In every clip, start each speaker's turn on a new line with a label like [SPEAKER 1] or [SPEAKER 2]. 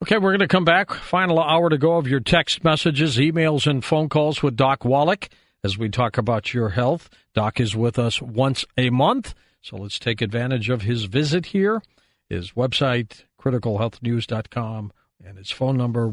[SPEAKER 1] Okay, we're going to come back. Final hour to go of your text messages, emails, and phone calls with Doc Wallach as we talk about your health. Doc is with us once a month, so let's take advantage of his visit here. His website, criticalhealthnews.com, and his phone number,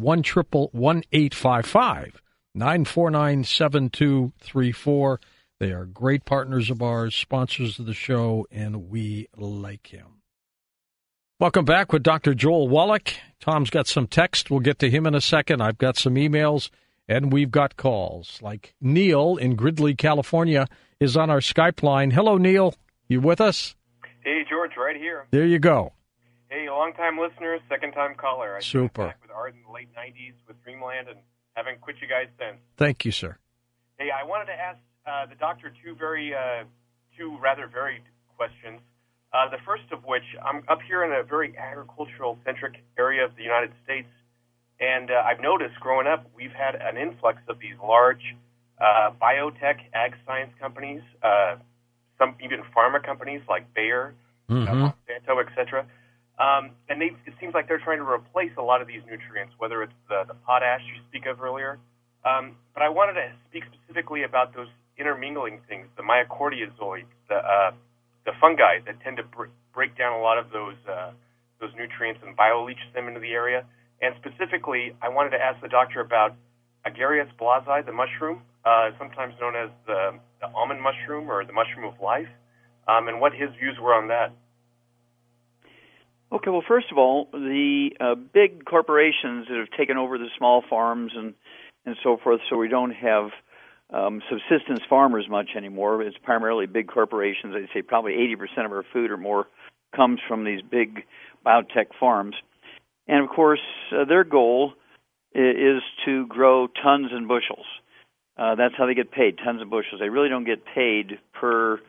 [SPEAKER 1] 1-888-949-7234. They are great partners of ours, sponsors of the show, and we like him. Welcome back with Dr. Joel Wallach. Tom's got some text. We'll get to him in a second. I've got some emails, and we've got calls. Like Neil in Gridley, California, is on our Skype line. Hello, Neil. You with us?
[SPEAKER 2] Hey, George, right here.
[SPEAKER 1] There you go.
[SPEAKER 2] Hey, long-time listener, second-time caller. I
[SPEAKER 1] Super.
[SPEAKER 2] Back with Art in the late 90s with Dreamland and haven't quit you guys since.
[SPEAKER 1] Thank you, sir.
[SPEAKER 2] Hey, I wanted to ask the doctor two rather varied questions. The first of which, I'm up here in a very agricultural-centric area of the United States, and I've noticed growing up we've had an influx of these large biotech, ag science companies, some even pharma companies like Bayer, Monsanto, etc. And it seems like they're trying to replace a lot of these nutrients, whether it's the potash you speak of earlier. But I wanted to speak specifically about those intermingling things, the mycorrhizaoids, the fungi that tend to break down a lot of those nutrients and bioleach them into the area. And specifically, I wanted to ask the doctor about Agaricus blasi, the mushroom, sometimes known as the almond mushroom or the mushroom of life, and what his views were on that.
[SPEAKER 3] Okay, well, first of all, the big corporations that have taken over the small farms and so forth, so we don't have subsistence farmers much anymore. It's primarily big corporations. I'd say probably 80% of our food or more comes from these big biotech farms. And, of course, their goal is to grow tons and bushels. That's how they get paid, tons and bushels. They really don't get paid per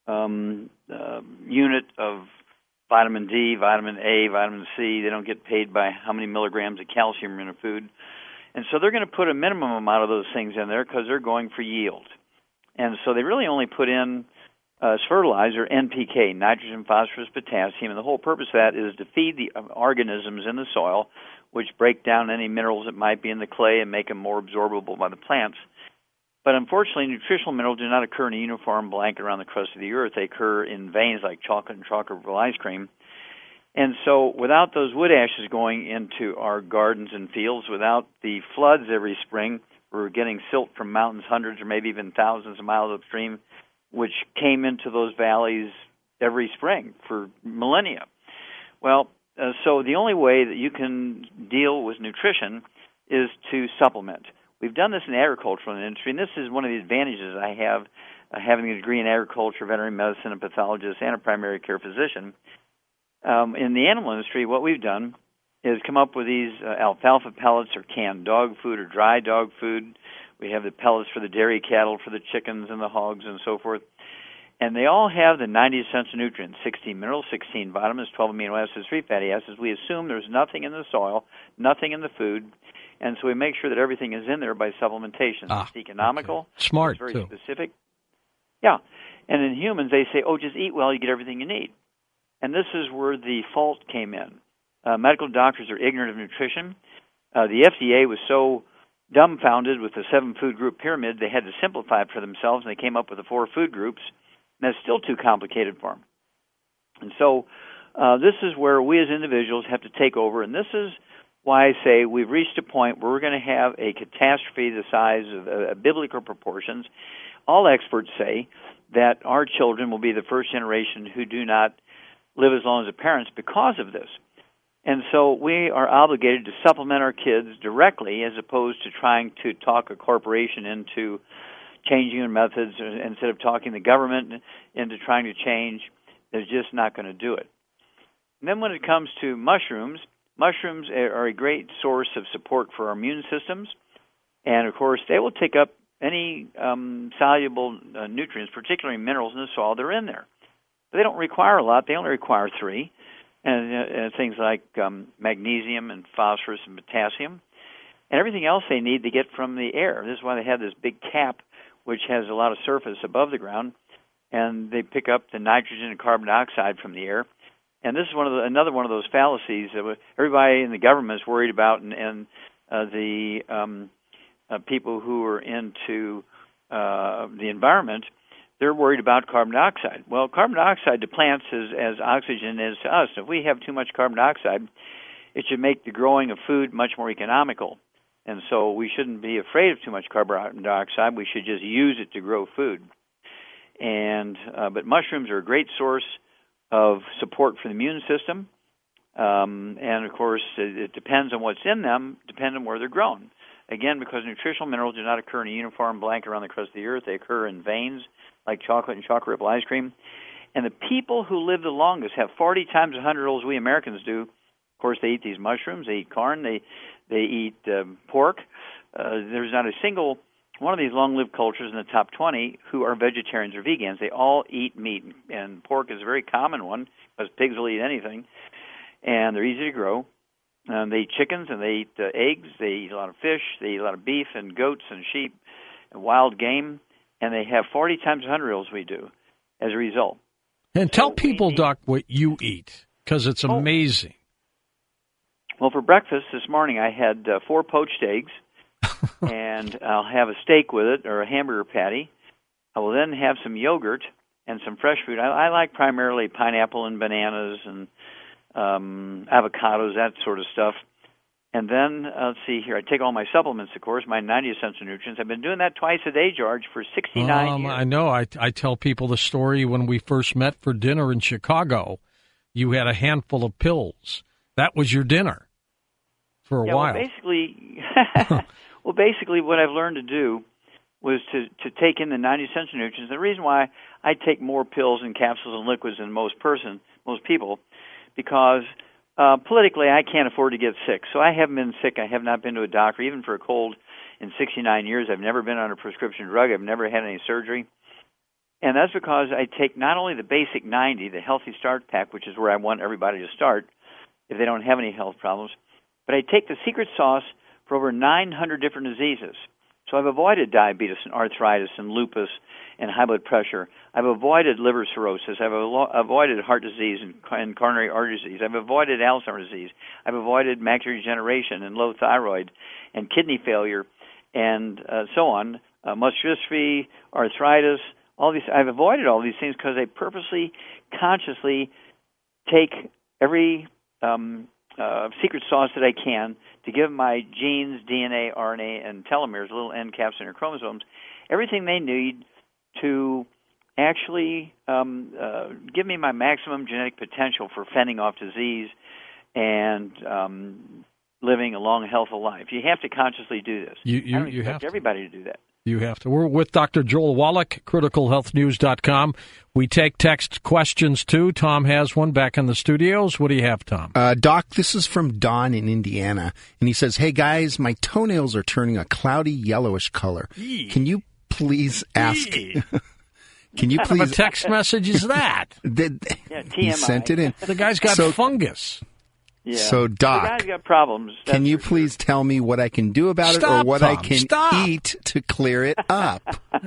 [SPEAKER 3] unit of vitamin D, vitamin A, vitamin C. They don't get paid by how many milligrams of calcium are in a food. And so they're going to put a minimum amount of those things in there because they're going for yield. And so they really only put in as fertilizer NPK, nitrogen, phosphorus, potassium, and the whole purpose of that is to feed the organisms in the soil, which break down any minerals that might be in the clay and make them more absorbable by the plants. But unfortunately, nutritional minerals do not occur in a uniform blanket around the crust of the earth. They occur in veins like chocolate and chocolate ice cream. And so without those wood ashes going into our gardens and fields, without the floods every spring, we're getting silt from mountains hundreds or maybe even thousands of miles upstream, which came into those valleys every spring for millennia. Well, so the only way that you can deal with nutrition is to supplement. We've done this in the agricultural industry, and this is one of the advantages I have having a degree in agriculture, veterinary medicine, a pathologist, and a primary care physician. In the animal industry, what we've done is come up with these alfalfa pellets or canned dog food or dry dog food. We have the pellets for the dairy cattle, for the chickens and the hogs and so forth. And they all have the 90 essential nutrients, 16 minerals, 16 vitamins, 12 amino acids, 3 fatty acids. We assume there's nothing in the soil, nothing in the food, and so we make sure that everything is in there by supplementation. It's economical.
[SPEAKER 1] Okay. Smart,
[SPEAKER 3] it's very
[SPEAKER 1] too.
[SPEAKER 3] specific. Yeah. And in humans, they say, just eat well, you get everything you need. And this is where the fault came in. Medical doctors are ignorant of nutrition. The FDA was so dumbfounded with the 7-food group pyramid, they had to simplify it for themselves, and they came up with the 4 food groups, and that's still too complicated for them. And so this is where we as individuals have to take over, and this is why I say we've reached a point where we're going to have a catastrophe the size of biblical proportions. All experts say that our children will be the first generation who do not live as long as their parents because of this. And so we are obligated to supplement our kids directly as opposed to trying to talk a corporation into changing their methods instead of talking the government into trying to change. They're just not going to do it. And then when it comes to mushrooms are a great source of support for our immune systems. And, of course, they will take up any soluble nutrients, particularly minerals in the soil. They're in there. But they don't require a lot. They only require 3. And things like magnesium and phosphorus and potassium. And everything else they need they get from the air. This is why they have this big cap, which has a lot of surface above the ground. And they pick up the nitrogen and carbon dioxide from the air. And this is another one of those fallacies that everybody in the government is worried about, and the people who are into the environment, they're worried about carbon dioxide. Well, carbon dioxide to plants is as oxygen is to us. If we have too much carbon dioxide, it should make the growing of food much more economical. And so we shouldn't be afraid of too much carbon dioxide. We should just use it to grow food. And but mushrooms are a great source of support for the immune system. And, of course, it depends on what's in them, depending on where they're grown. Again, because nutritional minerals do not occur in a uniform blanket around the crust of the earth. They occur in veins, like chocolate and chocolate ripple ice cream. And the people who live the longest have 40 times the 100 olds we Americans do. Of course, they eat these mushrooms. They eat corn. They eat pork. There's not a single one of these long-lived cultures in the top 20 who are vegetarians or vegans. They all eat meat, and pork is a very common one because pigs will eat anything, and they're easy to grow. They eat chickens, and they eat eggs. They eat a lot of fish. They eat a lot of beef and goats and sheep and wild game, and they have 40 times the 100 olds we do as a result.
[SPEAKER 1] And tell people, Doc, what you eat, because it's amazing.
[SPEAKER 3] Well, for breakfast this morning, I had 4 poached eggs, and I'll have a steak with it or a hamburger patty. I will then have some yogurt and some fresh fruit. I like primarily pineapple and bananas and avocados, that sort of stuff. And then, let's see here, I take all my supplements, of course, my 90 essential nutrients. I've been doing that twice a day, George, for 69 years.
[SPEAKER 1] I know. I tell people the story when we first met for dinner in Chicago. You had a handful of pills. That was your dinner for a while.
[SPEAKER 3] Well, basically what I've learned to do was to take in the 90 essential nutrients. The reason why I take more pills and capsules and liquids than most people, because politically I can't afford to get sick. So I haven't been sick. I have not been to a doctor, even for a cold, in 69 years. I've never been on a prescription drug. I've never had any surgery. And that's because I take not only the basic 90, the Healthy Start Pack, which is where I want everybody to start if they don't have any health problems, but I take the secret sauce for over 900 different diseases. So I've avoided diabetes and arthritis and lupus and high blood pressure. I've avoided liver cirrhosis. I've avoided heart disease and coronary artery disease. I've avoided Alzheimer's disease. I've avoided macular degeneration and low thyroid and kidney failure and so on, muscular dystrophy, arthritis, all these. I've avoided all these things because I purposely, consciously take every secret sauce that I can to give my genes, DNA, RNA, and telomeres, little end caps in their chromosomes, everything they need to actually give me my maximum genetic potential for fending off disease and living a long, healthful life. You have to consciously do this. You have everybody to do that.
[SPEAKER 1] You have to. We're with Dr. Joel Wallach, criticalhealthnews.com. We take text questions, too. Tom has one back in the studios. What do you have, Tom?
[SPEAKER 4] Doc, this is from Don in Indiana, and he says, hey, guys, my toenails are turning a cloudy yellowish color. Can you please ask... Can you please...
[SPEAKER 1] What text message is that?
[SPEAKER 4] He sent it in.
[SPEAKER 1] The guy's got fungus.
[SPEAKER 3] Yeah.
[SPEAKER 4] So, Doc,
[SPEAKER 3] the guy's got problems.
[SPEAKER 4] Can you please tell me what I can do about it or what I can eat to clear it up?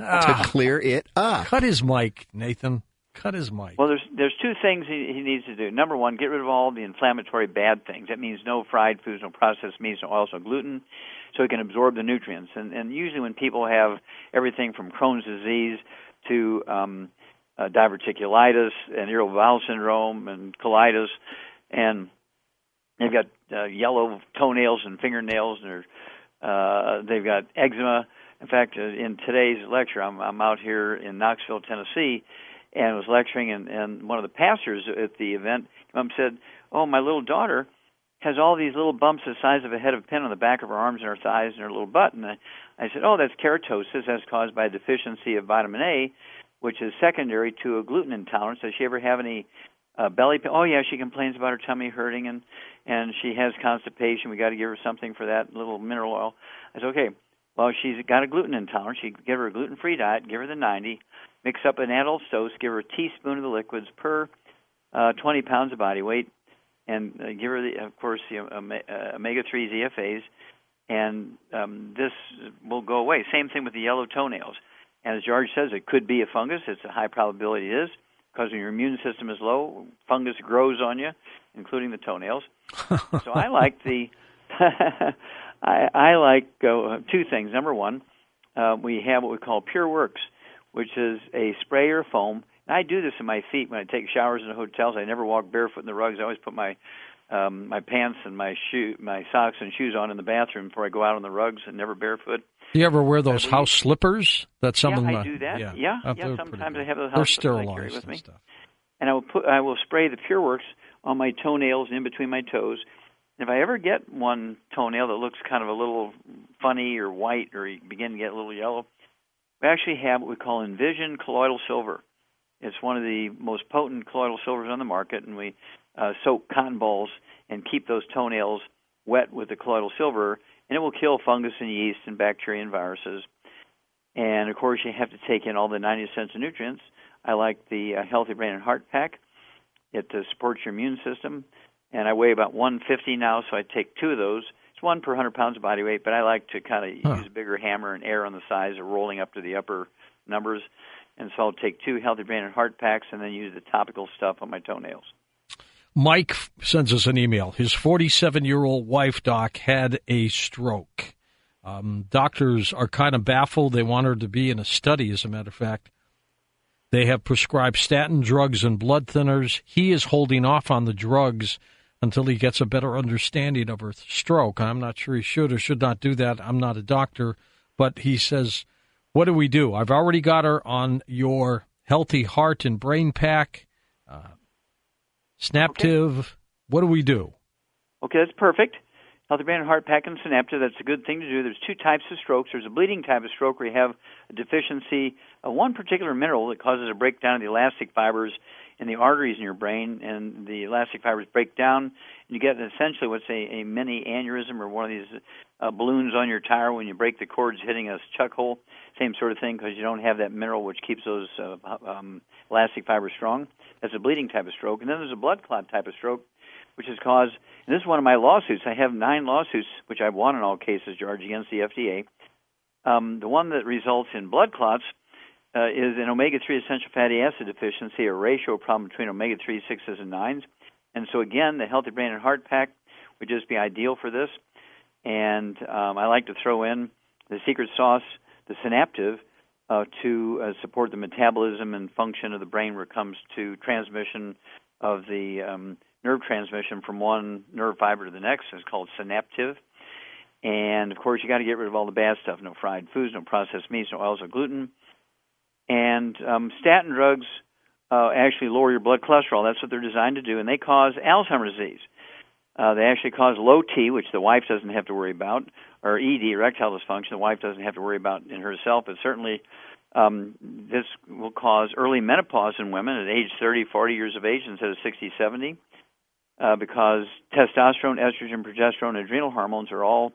[SPEAKER 1] Cut his mic, Nathan. Cut his mic.
[SPEAKER 3] Well, there's 2 things he needs to do. Number 1, get rid of all the inflammatory bad things. That means no fried foods, no processed meats, no oils, no gluten, so he can absorb the nutrients. And usually when people have everything from Crohn's disease to diverticulitis and irritable bowel syndrome and colitis, and they've got yellow toenails and fingernails, and they've got eczema. In fact, in today's lecture, I'm out here in Knoxville, Tennessee, and was lecturing, and one of the pastors at the event came up and said, oh, my little daughter has all these little bumps the size of a head of a pin on the back of her arms and her thighs and her little butt. And I said, oh, that's keratosis. That's caused by a deficiency of vitamin A, which is secondary to a gluten intolerance. Does she ever have any belly pain? Oh, yeah, she complains about her tummy hurting, and she has constipation. We got to give her something for that, little mineral oil. I said, okay, well, she's got a gluten intolerance. You give her a gluten-free diet, give her the 90, mix up an adult dose, give her a teaspoon of the liquids per 20 pounds of body weight, and give her, of course, the omega-3 ZFAs, and this will go away. Same thing with the yellow toenails. And as George says, it could be a fungus. It's a high probability it is. because when your immune system is low, fungus grows on you, including the toenails. So I like I like two things. Number one, we have what we call Pure Works, which is a spray or foam. And I do this in my feet when I take showers in hotels. I never walk barefoot in the rugs. I always put my pants and my socks and shoes on in the bathroom before I go out on the rugs, and never barefoot.
[SPEAKER 1] Do you ever wear those house slippers? That some of them,
[SPEAKER 3] I do that. Yeah. Sometimes I have those
[SPEAKER 1] They're
[SPEAKER 3] house slippers I carry
[SPEAKER 1] sterilized
[SPEAKER 3] with me.
[SPEAKER 1] stuff.
[SPEAKER 3] And I will spray the Pure Works on my toenails and in between my toes. If I ever get one toenail that looks kind of a little funny or white, or you begin to get a little yellow, we actually have what we call Envision Colloidal Silver. It's one of the most potent colloidal silvers on the market, and we soak cotton balls and keep those toenails wet with the colloidal silver, and it will kill fungus and yeast and bacteria and viruses. And, of course, you have to take in all the 90 essential nutrients. I like the Healthy Brain and Heart Pack. It supports your immune system. And I weigh about 150 now, so I take two of those. It's 1 per 100 pounds of body weight, but I like to kind of use a bigger hammer and err on the size of rolling up to the upper numbers. And so I'll take 2 Healthy Brain and Heart Packs and then use the topical stuff on my toenails.
[SPEAKER 1] Mike sends us an email. His 47-year-old wife, Doc, had a stroke. Doctors are kind of baffled. They want her to be in a study, as a matter of fact. They have prescribed statin drugs and blood thinners. He is holding off on the drugs until he gets a better understanding of her stroke. I'm not sure he should or should not do that. I'm not a doctor. But he says, what do we do? I've already got her on your Healthy Heart and Brain Pack, Synaptive. Okay. What do we do?
[SPEAKER 3] Okay, that's perfect. Healthy Brain and Heart Pack and Synaptive, that's a good thing to do. There's 2 types of strokes. There's a bleeding type of stroke where you have a deficiency of one particular mineral that causes a breakdown of the elastic fibers in the arteries in your brain, and the elastic fibers break down, and you get essentially what's a mini aneurysm, or one of these balloons on your tire when you break the cords hitting a chuck hole. Same sort of thing, because you don't have that mineral which keeps those elastic fibers strong. That's a bleeding type of stroke. And then there's a blood clot type of stroke, which is caused, and this is one of my lawsuits. I have 9 lawsuits, which I've won in all cases, George, against the FDA. The one that results in blood clots is an omega-3 essential fatty acid deficiency, a ratio problem between omega-3, 6s, and 9s. And so, again, the Healthy Brain and Heart Pack would just be ideal for this. And I like to throw in the secret sauce, the Synaptive, to support the metabolism and function of the brain when it comes to transmission of the nerve transmission from one nerve fiber to the next. It's called Synaptive. And, of course, you got to get rid of all the bad stuff, no fried foods, no processed meats, no oils, no gluten. And statin drugs actually lower your blood cholesterol. That's what they're designed to do, and they cause Alzheimer's disease. They actually cause low T, which the wife doesn't have to worry about, or ED, erectile dysfunction, the wife doesn't have to worry about in herself, but certainly this will cause early menopause in women at age 30, 40 years of age instead of 60, 70, because testosterone, estrogen, progesterone, adrenal hormones are all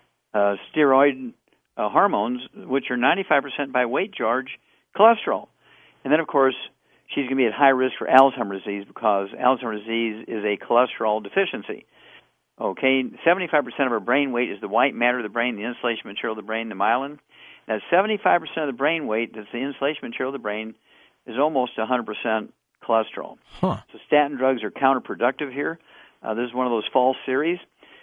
[SPEAKER 3] steroid hormones, which are 95% by weight, George, cholesterol. And then, of course, she's going to be at high risk for Alzheimer's disease because Alzheimer's disease is a cholesterol deficiency. Okay, 75% of our brain weight is the white matter of the brain, the insulation material of the brain, the myelin. That 75% of the brain weight, that's the insulation material of the brain, is almost 100% cholesterol.
[SPEAKER 1] Huh.
[SPEAKER 3] So statin drugs are counterproductive here. This is one of those false theories.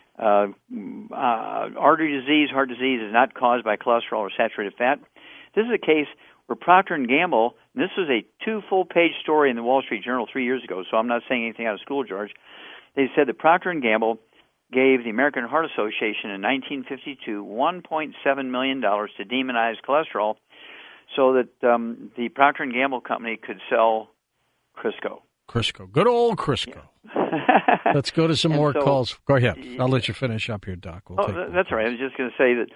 [SPEAKER 3] Artery disease, heart disease is not caused by cholesterol or saturated fat. This is a case where Procter & Gamble, and this was a 2 full-page story in the Wall Street Journal 3 years ago, so I'm not saying anything out of school, George. They said that Procter & Gamble gave the American Heart Association in 1952 $1.7 million to demonize cholesterol so that the Procter & Gamble company could sell Crisco.
[SPEAKER 1] Crisco. Good old Crisco.
[SPEAKER 3] Yeah.
[SPEAKER 1] Let's go to some more calls. Go ahead. I'll let you finish up here, Doc.
[SPEAKER 3] That's all right. I was just going to say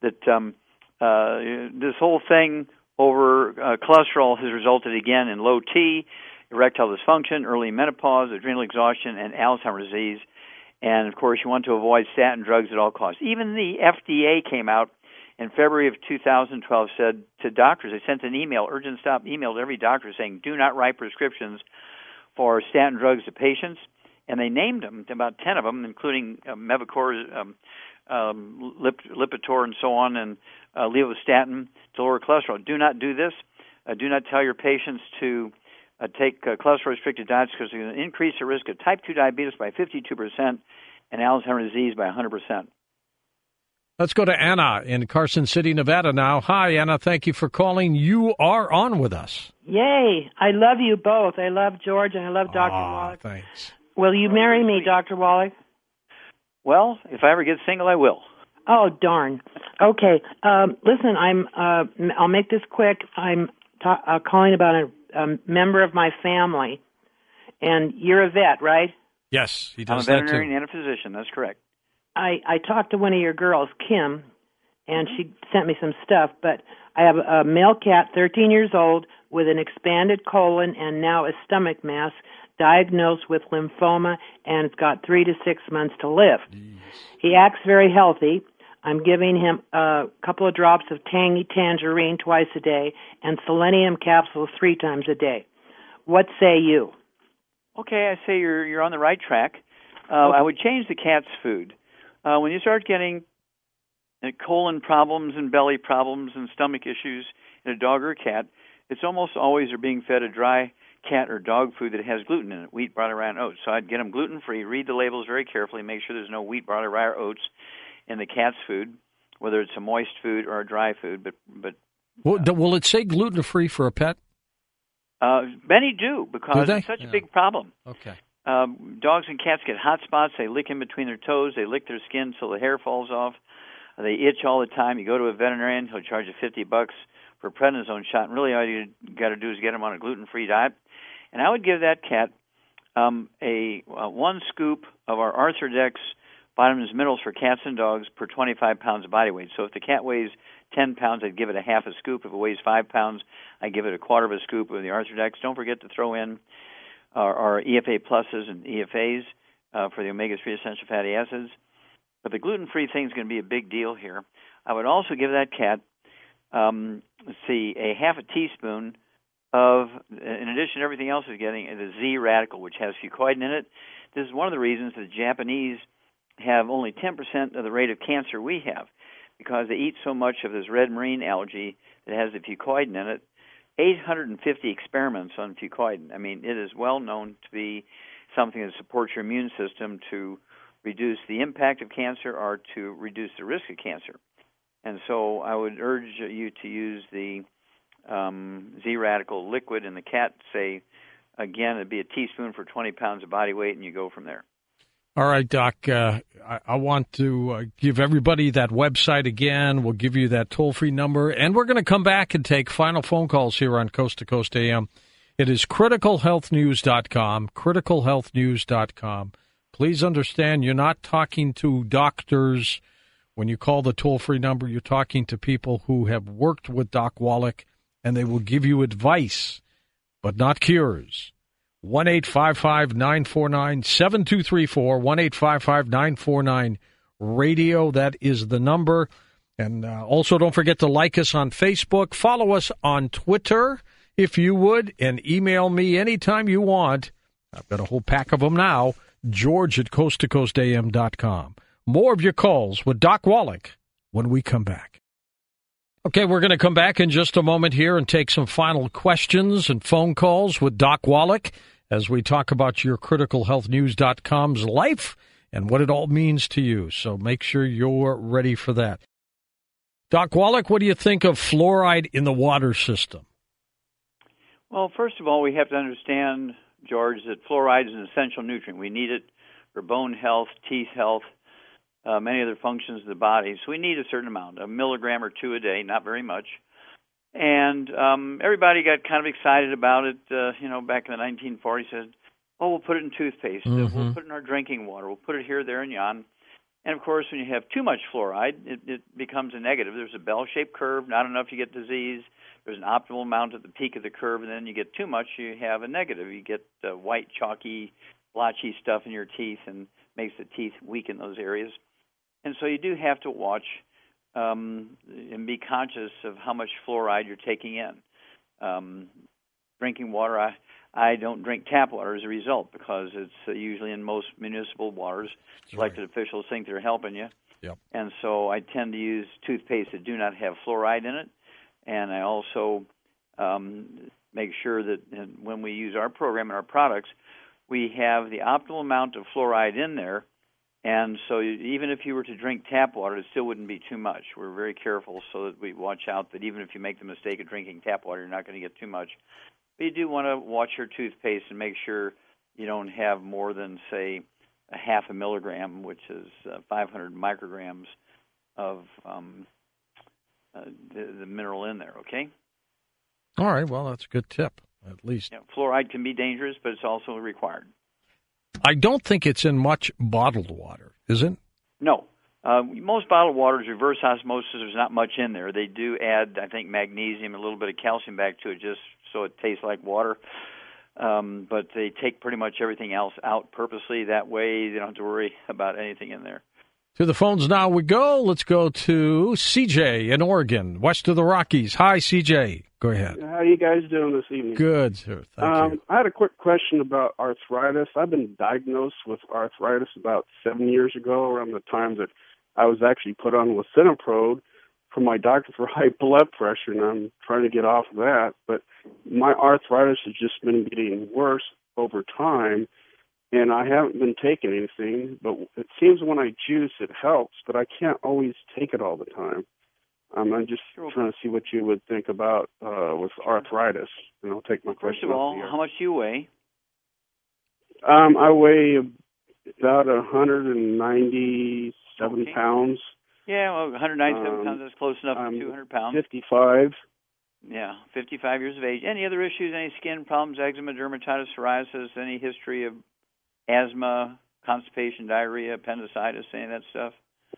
[SPEAKER 3] that this whole thing over cholesterol has resulted again in low T, erectile dysfunction, early menopause, adrenal exhaustion, and Alzheimer's disease. And, of course, you want to avoid statin drugs at all costs. Even the FDA came out in February of 2012, said to doctors, they sent an email, urgent stop email to every doctor saying, do not write prescriptions for statin drugs to patients. And they named them, about 10 of them, including Mevacor, Lipitor, and so on, and levostatin to lower cholesterol. Do not do this. Do not tell your patients to take cholesterol-restricted diets because they can increase the risk of type 2 diabetes by 52% and Alzheimer's disease by 100%.
[SPEAKER 1] Let's go to Anna in Carson City, Nevada now. Hi, Anna. Thank you for calling. You are on with us.
[SPEAKER 5] Yay. I love you both. I love George and I love Dr. Wallach.
[SPEAKER 1] Thanks.
[SPEAKER 5] Will you marry me, Dr. Wallach?
[SPEAKER 3] Well, if I ever get single, I will.
[SPEAKER 5] Oh, darn. Okay. Listen, I'll make this quick. I'm calling about a member of my family, and you're a vet, right?
[SPEAKER 1] Yes, he does
[SPEAKER 3] I'm a
[SPEAKER 1] that
[SPEAKER 3] veterinarian
[SPEAKER 1] too.
[SPEAKER 3] and a physician. That's correct.
[SPEAKER 5] I talked to one of your girls, Kim, and she sent me some stuff, but I have a male cat, 13 years old, with an expanded colon and now a stomach mass, diagnosed with lymphoma, and it's got 3 to 6 months to live. Jeez. He acts very healthy. I'm giving him a couple of drops of tangy tangerine twice a day and selenium capsules 3 times a day. What say you?
[SPEAKER 3] Okay, I say you're on the right track. I would change the cat's food. When you start getting colon problems and belly problems and stomach issues in a dog or a cat, it's almost always they're being fed a dry cat or dog food that has gluten in it, wheat, barley, rye, and oats. So I'd get them gluten-free, read the labels very carefully, make sure there's no wheat, barley, rye, or oats in the cat's food, whether it's a moist food or a dry food. But
[SPEAKER 1] will it say gluten-free for a pet?
[SPEAKER 3] Many do, because it's such a big problem.
[SPEAKER 1] Okay.
[SPEAKER 3] Dogs and cats get hot spots. They lick in between their toes. They lick their skin till the hair falls off. They itch all the time. You go to a veterinarian, he'll charge you $50 for a prednisone shot. And really all you got to do is get them on a gluten-free diet. And I would give that cat a 1 scoop of our Arthrodex vitamins and minerals for cats and dogs per 25 pounds of body weight. So if the cat weighs 10 pounds, I'd give it a half a scoop. If it weighs 5 pounds, I'd give it a quarter of a scoop of the Arthrodex. Don't forget to throw in our EFA pluses and EFAs for the omega-3 essential fatty acids. But the gluten-free thing is going to be a big deal here. I would also give that cat, a half a teaspoon of, in addition to everything else is getting, the Z-radical, which has fucoidan in it. This is one of the reasons the Japanese have only 10% of the rate of cancer we have, because they eat so much of this red marine algae that has the fucoidan in it. 850 experiments on fucoidan. I mean, it is well known to be something that supports your immune system to reduce the impact of cancer or to reduce the risk of cancer. And so I would urge you to use the Z-radical liquid in the cat. Say, again, it'd be a teaspoon for 20 pounds of body weight, and you go from there.
[SPEAKER 1] All right, Doc, I want to give everybody that website again. We'll give you that toll-free number, and we're going to come back and take final phone calls here on Coast to Coast AM. It is criticalhealthnews.com, criticalhealthnews.com. Please understand, you're not talking to doctors. When you call the toll-free number, you're talking to people who have worked with Doc Wallach, and they will give you advice, but not cures. 1-855-949-7234, 1-855-949-RADIO. That is the number. And also don't forget to like us on Facebook. Follow us on Twitter, if you would, and email me anytime you want. I've got a whole pack of them now, george@coasttocoastam.com. More of your calls with Doc Wallach when we come back. Okay, we're going to come back in just a moment here and take some final questions and phone calls with Doc Wallach as we talk about your criticalhealthnews.com's life and what it all means to you. So make sure you're ready for that. Doc Wallach, what do you think of fluoride in the water system?
[SPEAKER 3] Well, first of all, we have to understand, George, that fluoride is an essential nutrient. We need it for bone health, teeth health, many other functions of the body. So we need a certain amount, a milligram or 2 a day, not very much. And everybody got kind of excited about it, back in the 1940s, said, oh, we'll put it in toothpaste, we'll put it in our drinking water, we'll put it here, there, and yon. And, of course, when you have too much fluoride, it becomes a negative. There's a bell-shaped curve, not enough, you get disease. There's an optimal amount at the peak of the curve, and then you get too much, you have a negative. You get white, chalky, blotchy stuff in your teeth and makes the teeth weak in those areas. And so you do have to watch and be conscious of how much fluoride you're taking in. Drinking water, I don't drink tap water as a result because it's usually in most municipal waters. Elected officials think they're helping you.
[SPEAKER 1] Yep.
[SPEAKER 3] And so I tend to use toothpaste that do not have fluoride in it. And I also make sure that when we use our program and our products, we have the optimal amount of fluoride in there. And so even if you were to drink tap water, it still wouldn't be too much. We're very careful so that we watch out that even if you make the mistake of drinking tap water, you're not going to get too much. But you do want to watch your toothpaste and make sure you don't have more than, say, a half a milligram, which is 500 micrograms of the mineral in there, okay?
[SPEAKER 1] All right, well, that's a good tip, at least.
[SPEAKER 3] Yeah, fluoride can be dangerous, but it's also required.
[SPEAKER 1] I don't think it's in much bottled water, is it?
[SPEAKER 3] No. Most bottled water is reverse osmosis. There's not much in there. They do add, I think, magnesium, a little bit of calcium back to it just so it tastes like water. But they take pretty much everything else out purposely. That way they don't have to worry about anything in there.
[SPEAKER 1] To the phones now we go. Let's go to CJ in Oregon, west of the Rockies. Hi, CJ. Go ahead.
[SPEAKER 6] How are you guys doing this evening?
[SPEAKER 1] Good, sir. Thank you.
[SPEAKER 6] I had a quick question about arthritis. I've been diagnosed with arthritis about 7 years ago, around the time that I was actually put on lisinopril from my doctor for high blood pressure, and I'm trying to get off of that. But my arthritis has just been getting worse over time, and I haven't been taking anything. But it seems when I juice, it helps, but I can't always take it all the time. I'm just trying to see what you would think about with arthritis, and I'll take my question.
[SPEAKER 3] First of all, how much do you weigh?
[SPEAKER 6] I weigh about 197 pounds.
[SPEAKER 3] Yeah, well, 197 pounds, that's close enough for 200 pounds.
[SPEAKER 6] 55.
[SPEAKER 3] Yeah, 55 years of age. Any other issues, any skin problems, eczema, dermatitis, psoriasis, any history of asthma, constipation, diarrhea, appendicitis, any of that stuff?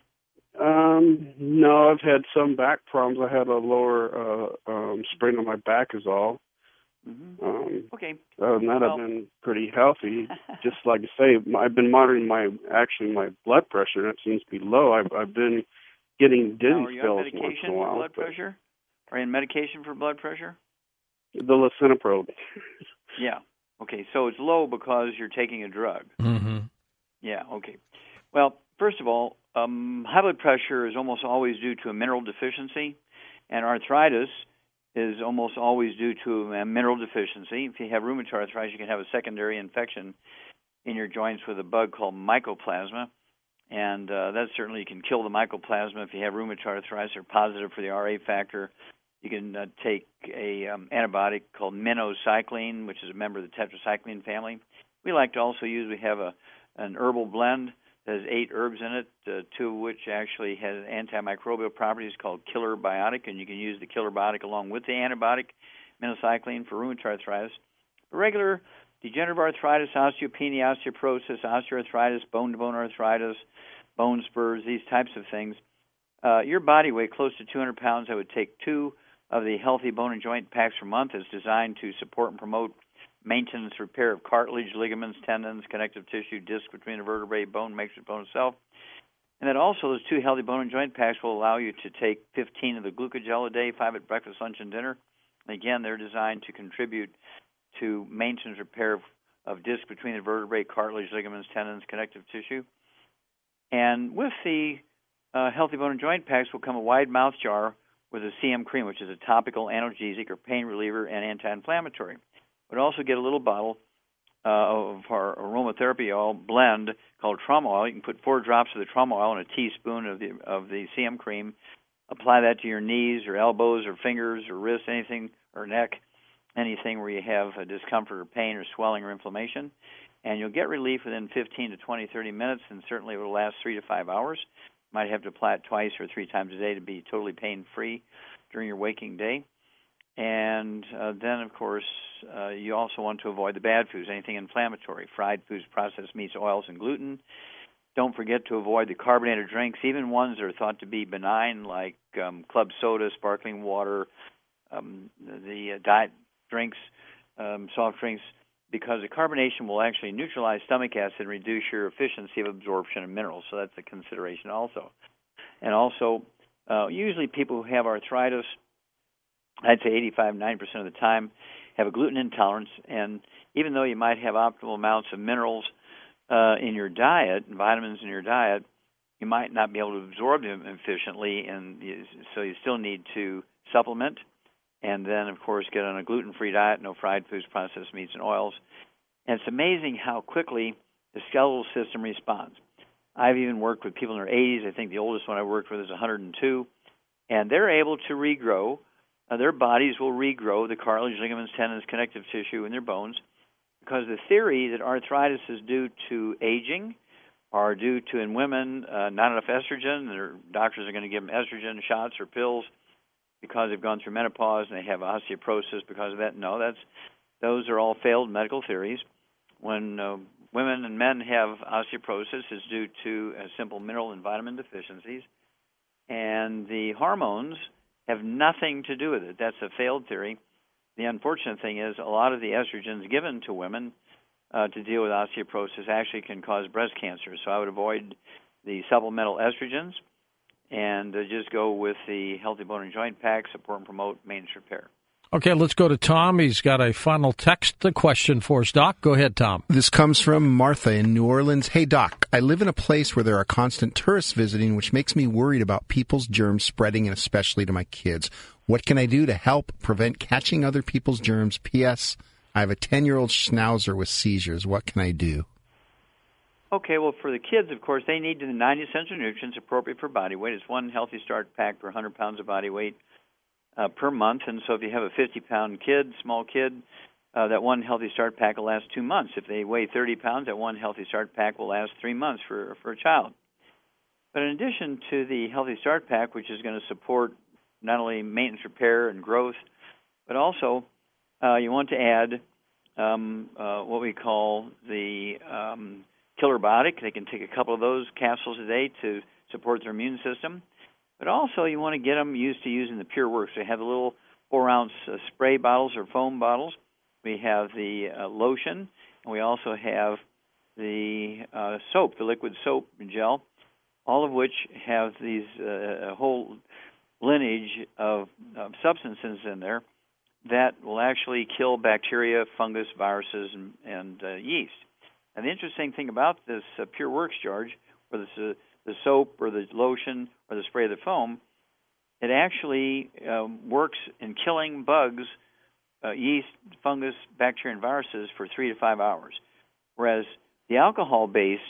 [SPEAKER 6] No, I've had some back problems. I had a lower sprain on my back is all.
[SPEAKER 3] Mm-hmm. Okay.
[SPEAKER 6] Other than that, I've been pretty healthy. Just like I say, I've been monitoring my blood pressure, and it seems to be low. I've been getting dizzy spells once in a while.
[SPEAKER 3] Are you on medication for blood pressure? Are you on medication for blood pressure?
[SPEAKER 6] The lisinopril.
[SPEAKER 3] Yeah. Okay, so it's low because you're taking a drug.
[SPEAKER 1] Mm-hmm.
[SPEAKER 3] Yeah, okay. Well, first of all, high blood pressure is almost always due to a mineral deficiency, and arthritis is almost always due to a mineral deficiency. If you have rheumatoid arthritis, you can have a secondary infection in your joints with a bug called mycoplasma, and that certainly can kill the mycoplasma. If you have rheumatoid arthritis, they're positive for the RA factor. You can take a antibiotic called minocycline, which is a member of the tetracycline family. We like to also use, we have an herbal blend that has 8 herbs in it, 2 of which actually has antimicrobial properties called Killer Biotic, and you can use the Killer Biotic along with the antibiotic, minocycline, for rheumatoid arthritis. Regular degenerative arthritis, osteopenia, osteoporosis, osteoarthritis, bone-to-bone arthritis, bone spurs, these types of things. Your body weight, close to 200 pounds, I would take 2 of the Healthy Bone and Joint Packs per month. Is designed to support and promote maintenance, repair of cartilage, ligaments, tendons, connective tissue, disc between the vertebrae, bone, matrix, bone itself. And then also those 2 Healthy Bone and Joint Packs will allow you to take 15 of the glucogel a day, 5 at breakfast, lunch, and dinner. And again, they're designed to contribute to maintenance, repair of disc between the vertebrae, cartilage, ligaments, tendons, connective tissue. And with the Healthy Bone and Joint Packs will come a wide mouth jar with a CM cream, which is a topical analgesic or pain reliever and anti-inflammatory. We'd also get a little bottle of our aromatherapy oil blend called trauma oil. You can put 4 drops of the trauma oil in a teaspoon of the CM cream. Apply that to your knees or elbows or fingers or wrists, anything, or neck, anything where you have a discomfort or pain or swelling or inflammation. And you'll get relief within 15 to 20, 30 minutes, and certainly it will last 3 to 5 hours. You might have to apply it twice or 3 times a day to be totally pain-free during your waking day. And then, of course, you also want to avoid the bad foods, anything inflammatory, fried foods, processed meats, oils, and gluten. Don't forget to avoid the carbonated drinks, even ones that are thought to be benign, like club soda, sparkling water, the diet drinks, soft drinks, because the carbonation will actually neutralize stomach acid and reduce your efficiency of absorption of minerals. So that's a consideration also. And also, usually people who have arthritis, I'd say 85-90% of the time, have a gluten intolerance. And even though you might have optimal amounts of minerals in your diet, and vitamins in your diet, you might not be able to absorb them efficiently, and so you still need to supplement. and then, of course, get on a gluten-free diet, no fried foods, processed meats, and oils. And it's amazing how quickly the skeletal system responds. I've even worked with people in their 80s. I think the oldest one I worked with is 102. And they're able to regrow. Their bodies will regrow the cartilage, ligaments, tendons, connective tissue in their bones, because the theory that arthritis is due to aging or due to, in women, not enough estrogen, their doctors are going to give them estrogen shots or pills because they've gone through menopause and they have osteoporosis because of that. No, those are all failed medical theories. When women and men have osteoporosis, it's due to simple mineral and vitamin deficiencies, and the hormones have nothing to do with it. That's a failed theory. The unfortunate thing is a lot of the estrogens given to women to deal with osteoporosis actually can cause breast cancer. So I would avoid the supplemental estrogens and just go with the Healthy Bone and Joint Pack, support and promote maintenance repair.
[SPEAKER 1] Okay, let's go to Tom. He's got a final text question for us, Doc. Go ahead, Tom.
[SPEAKER 4] This comes from Martha in New Orleans. Hey, Doc, I live in a place where there are constant tourists visiting, which makes me worried about people's germs spreading, and especially to my kids. What can I do to help prevent catching other people's germs? P.S. I have a 10-year-old schnauzer with seizures. What can I do?
[SPEAKER 3] Okay, well, for the kids, of course, they need the 90 essential nutrients appropriate for body weight. It's one Healthy Start pack per 100 pounds of body weight per month. And so if you have a 50-pound kid, small kid, that one Healthy Start pack will last 2 months. If they weigh 30 pounds, that one Healthy Start pack will last 3 months for a child. But in addition to the Healthy Start pack, which is going to support not only maintenance repair and growth, but also you want to add what we call the Killer Biotic. They can take a couple of those capsules a day to support their immune system. But also you want to get them used to using the Pure Works. They have the little 4-ounce spray bottles or foam bottles. We have the lotion, and we also have the soap, the liquid soap gel, all of which have these a whole lineage of substances in there that will actually kill bacteria, fungus, viruses, and yeast. And the interesting thing about this Pure Works, George, whether it's the soap or the lotion or the spray of the foam, it actually works in killing bugs, yeast, fungus, bacteria, and viruses for 3 to 5 hours. Whereas the alcohol-based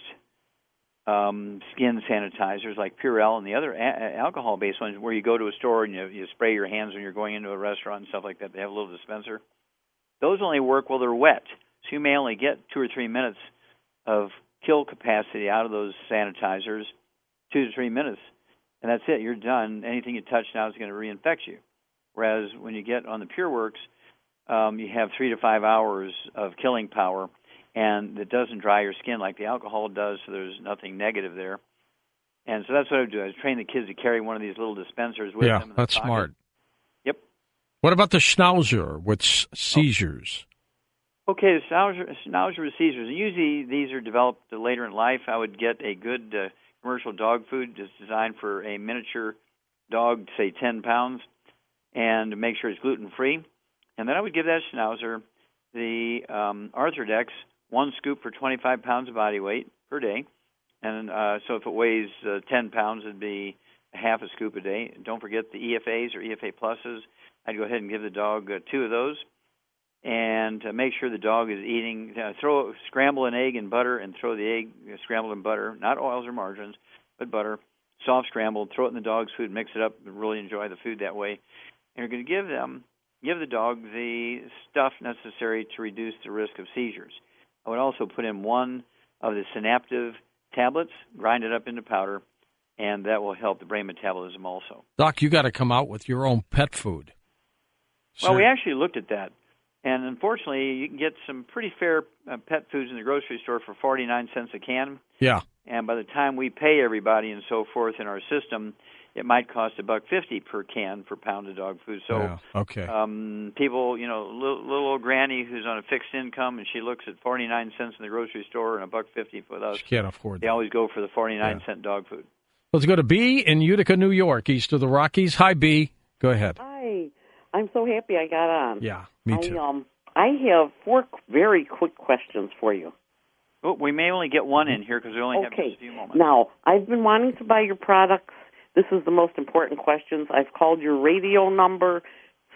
[SPEAKER 3] skin sanitizers like Purell and the other alcohol-based ones where you go to a store and you spray your hands when you're going into a restaurant and stuff like that, they have a little dispenser, those only work while they're wet. So you may only get 2 or 3 minutes of kill capacity out of those sanitizers, 2 to 3 minutes, and that's it. You're done. Anything you touch now is going to reinfect you. Whereas when you get on the Pure Works, you have 3 to 5 hours of killing power, and it doesn't dry your skin like the alcohol does, so there's nothing negative there. And so that's what I would do. I would train the kids to carry one of these little dispensers with them in
[SPEAKER 1] that's
[SPEAKER 3] their pocket.
[SPEAKER 1] smart.
[SPEAKER 3] Yep.
[SPEAKER 1] What about the schnauzer with seizures?
[SPEAKER 3] Okay, the schnauzer with seizures. And usually these are developed later in life. I would get a good commercial dog food that's designed for a miniature dog, say 10 pounds, and make sure it's gluten-free. And then I would give that schnauzer the Arthrodex, 1 scoop for 25 pounds of body weight per day. And so if it weighs 10 pounds, it'd be a half a scoop a day. And don't forget the EFAs or EFA pluses. I'd go ahead and give the dog 2 of those. And make sure the dog is eating, scramble an egg in butter and throw the egg scrambled in butter, not oils or margarines, but butter, soft scrambled, throw it in the dog's food, mix it up, and really enjoy the food that way. And you're going to give the dog the stuff necessary to reduce the risk of seizures. I would also put in 1 of the Synaptive tablets, grind it up into powder, and that will help the brain metabolism also.
[SPEAKER 1] Doc, you got to come out with your own pet food.
[SPEAKER 3] Well, we actually looked at that. And unfortunately, you can get some pretty fair pet foods in the grocery store for 49 cents a can.
[SPEAKER 1] Yeah.
[SPEAKER 3] And by the time we pay everybody and so forth in our system, it might cost $1.50 per can for pound of dog food. So, people, little old granny who's on a fixed income and she looks at 49 cents in the grocery store and $1.50 with us.
[SPEAKER 1] She can't afford that.
[SPEAKER 3] They always go for the 49-cent dog food.
[SPEAKER 1] Let's go to B in Utica, New York, east of the Rockies. Hi, B. Go ahead.
[SPEAKER 7] Hi. I'm so happy I got on.
[SPEAKER 1] Yeah, me too.
[SPEAKER 7] I have 4 very quick questions for you.
[SPEAKER 3] Oh, we may only get one in here because we only have just a few moments.
[SPEAKER 7] Now, I've been wanting to buy your products. This is the most important questions. I've called your radio number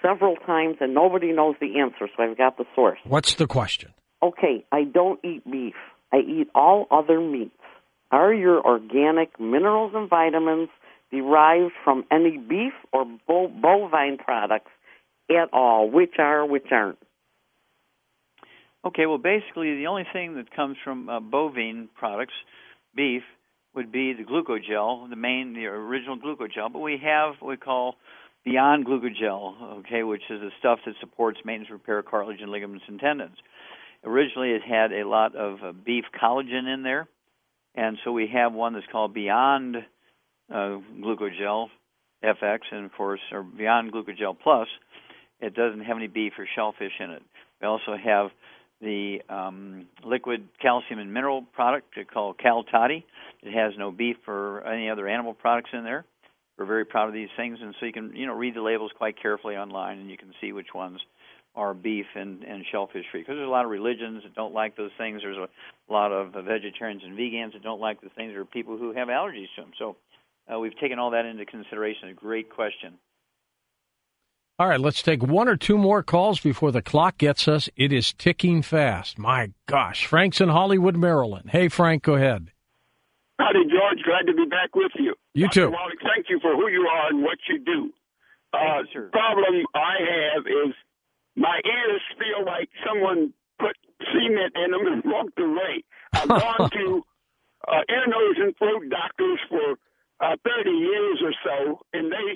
[SPEAKER 7] several times, and nobody knows the answer, so I've got the source.
[SPEAKER 1] What's the question?
[SPEAKER 7] Okay, I don't eat beef. I eat all other meats. Are your organic minerals and vitamins derived from any beef or bovine products at all? Which are, which aren't?
[SPEAKER 3] Okay, well, basically, the only thing that comes from bovine products, beef, would be the glucogel, the original glucogel. But we have what we call Beyond Glucogel, okay, which is the stuff that supports maintenance, repair, cartilage, and ligaments and tendons. Originally, it had a lot of beef collagen in there, and so we have one that's called Beyond Glucogel FX, and of course, or Beyond Glucogel Plus. It doesn't have any beef or shellfish in it. We also have the liquid calcium and mineral product called Cal Toddy. It has no beef or any other animal products in there. We're very proud of these things, and so you can read the labels quite carefully online, and you can see which ones are beef and shellfish free. Because there's a lot of religions that don't like those things. There's a lot of vegetarians and vegans that don't like the things. There are people who have allergies to them. So we've taken all that into consideration. A great question.
[SPEAKER 1] All right, let's take one or two more calls before the clock gets us. It is ticking fast. My gosh. Frank's in Hollywood, Maryland. Hey, Frank, go ahead.
[SPEAKER 8] Howdy, George. Glad to be back with you.
[SPEAKER 1] You too.
[SPEAKER 8] Dr. Wallach, thank you for who you are and what you do.
[SPEAKER 3] Thank you, sir.
[SPEAKER 8] Problem I have is my ears feel like someone put cement in them and walked away. I've gone to ear, nose, and throat doctors for 30 years or so, and they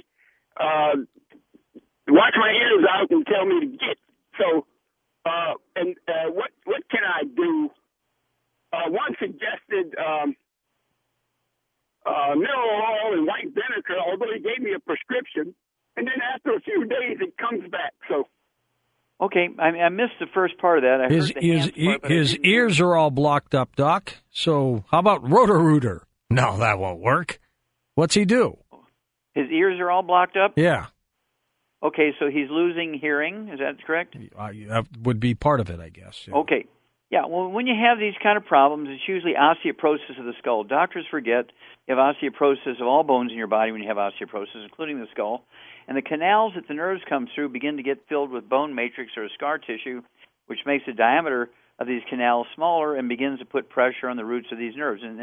[SPEAKER 8] watch my ears out and tell me to get. So, what can I do? One suggested mineral oil and white vinegar, although he gave me a prescription, and then after a few days it comes back. So,
[SPEAKER 3] okay, I missed the first part of that. I
[SPEAKER 1] His
[SPEAKER 3] heard the hand part,
[SPEAKER 1] his ears are all blocked up, Doc. So how about Roto-Rooter? No, that won't work. What's he do?
[SPEAKER 3] His ears are all blocked up?
[SPEAKER 1] Yeah.
[SPEAKER 3] Okay, so he's losing hearing. Is that correct?
[SPEAKER 1] That would be part of it, I guess. Yeah.
[SPEAKER 3] Okay. Yeah, well, when you have these kind of problems, it's usually osteoporosis of the skull. Doctors forget you have osteoporosis of all bones in your body when you have osteoporosis, including the skull. And the canals that the nerves come through begin to get filled with bone matrix or scar tissue, which makes the diameter of these canals smaller and begins to put pressure on the roots of these nerves. In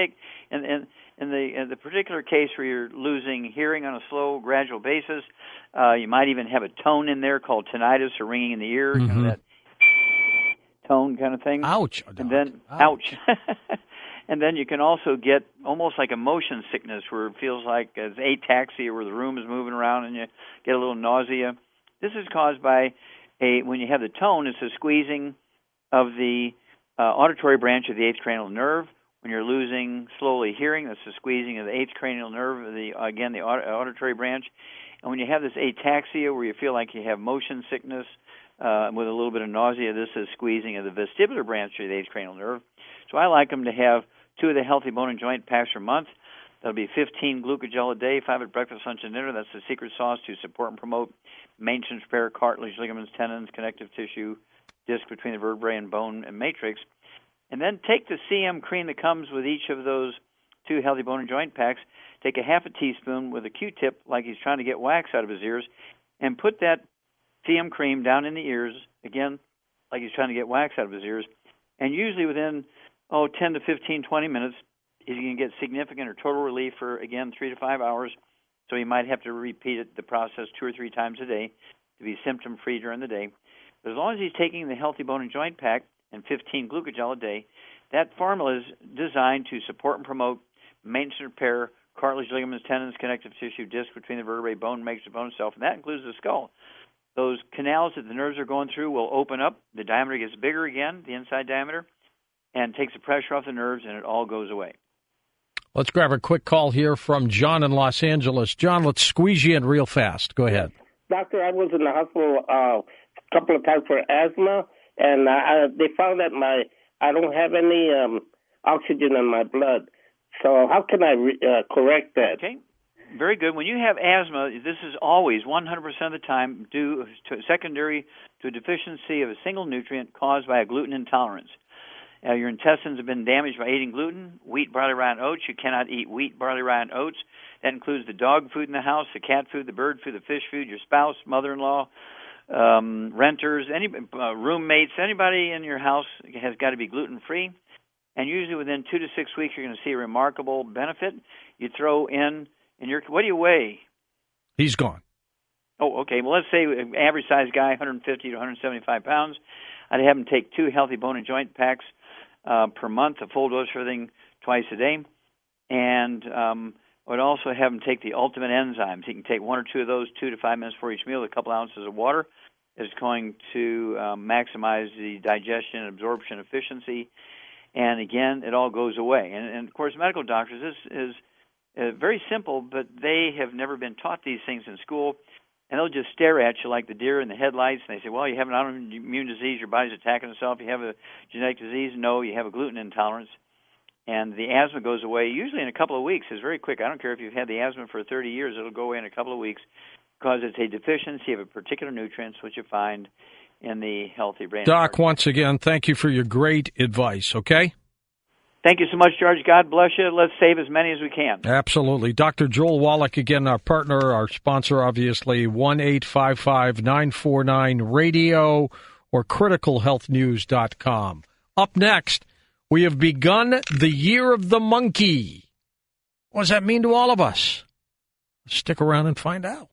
[SPEAKER 3] the particular case where you're losing hearing on a slow, gradual basis, you might even have a tone in there called tinnitus or ringing in the ear,
[SPEAKER 1] Mm-hmm.
[SPEAKER 3] kind of that tone kind of thing.
[SPEAKER 1] Ouch.
[SPEAKER 3] And then, ouch. And then you can also get almost like a motion sickness where it feels like it's ataxia, where the room is moving around and you get a little nausea. This is caused by when you have the tone, it's a squeezing of the auditory branch of the eighth cranial nerve. When you're losing slowly hearing, that's the squeezing of the eighth cranial nerve, the auditory branch. And when you have this ataxia where you feel like you have motion sickness with a little bit of nausea, this is squeezing of the vestibular branch of the eighth cranial nerve. So I like them to have 2 of the Healthy Bone and Joint packs per month. That'll be 15 glucogel a day, 5 at breakfast, lunch, and dinner. That's the secret sauce to support and promote maintenance, repair, cartilage, ligaments, tendons, connective tissue, disc between the vertebrae and bone and matrix. And then take the CM cream that comes with each of those 2 Healthy Bone and Joint packs, take a half a teaspoon with a Q-tip like he's trying to get wax out of his ears, and put that CM cream down in the ears, again, like he's trying to get wax out of his ears. And usually within 10 to 15, 20 minutes, you can get significant or total relief for, again, 3 to 5 hours. So you might have to repeat the process 2 or 3 times a day to be symptom-free during the day. But as long as he's taking the Healthy Bone and Joint pack and 15 glucogel a day, that formula is designed to support and promote maintenance and repair, cartilage, ligaments, tendons, connective tissue, disc between the vertebrae, bone makes the bone itself, and that includes the skull. Those canals that the nerves are going through will open up. The diameter gets bigger again, the inside diameter, and takes the pressure off the nerves, and it all goes away.
[SPEAKER 1] Let's grab a quick call here from John in Los Angeles. John, let's squeeze you in real fast. Go ahead.
[SPEAKER 9] Doctor, I was in the hospital a couple of times for asthma, and they found that I don't have any oxygen in my blood. So how can I correct that?
[SPEAKER 3] Okay, very good. When you have asthma, this is always 100% of the time secondary to a deficiency of a single nutrient caused by a gluten intolerance. Your intestines have been damaged by eating gluten, wheat, barley, rye, and oats. You cannot eat wheat, barley, rye, and oats. That includes the dog food in the house, the cat food, the bird food, the fish food, your spouse, mother-in-law, renters, any roommates, anybody in your house has got to be gluten-free. And usually within 2 to 6 weeks, you're going to see a remarkable benefit. You throw in your, what do you weigh?
[SPEAKER 1] He's gone.
[SPEAKER 3] Oh, okay. Well, let's say average size guy, 150 to 175 pounds. I'd have him take 2 healthy bone and joint packs per month, a full dose for everything twice a day. And I would also have him take the ultimate enzymes. He can take 1 or 2 of those 2 to 5 minutes before each meal, a couple ounces of water. Is going to maximize the digestion and absorption efficiency. And again, it all goes away. And of course, medical doctors, this is very simple, but they have never been taught these things in school. And they'll just stare at you like the deer in the headlights, and they say, well, you have an autoimmune disease, your body's attacking itself. You have a genetic disease. No, you have a gluten intolerance. And the asthma goes away usually in a couple of weeks. It's very quick. I don't care if you've had the asthma for 30 years. It'll go away in a couple of weeks because it's a deficiency of a particular nutrient, which you find in the healthy brain.
[SPEAKER 1] Doc, once again, thank you for your great advice, okay?
[SPEAKER 3] Thank you so much, George. God bless you. Let's save as many as we can.
[SPEAKER 1] Absolutely. Dr. Joel Wallach, again, our partner, our sponsor, obviously, 1-855-949-RADIO or criticalhealthnews.com. Up next, we have begun the Year of the Monkey. What does that mean to all of us? Stick around and find out.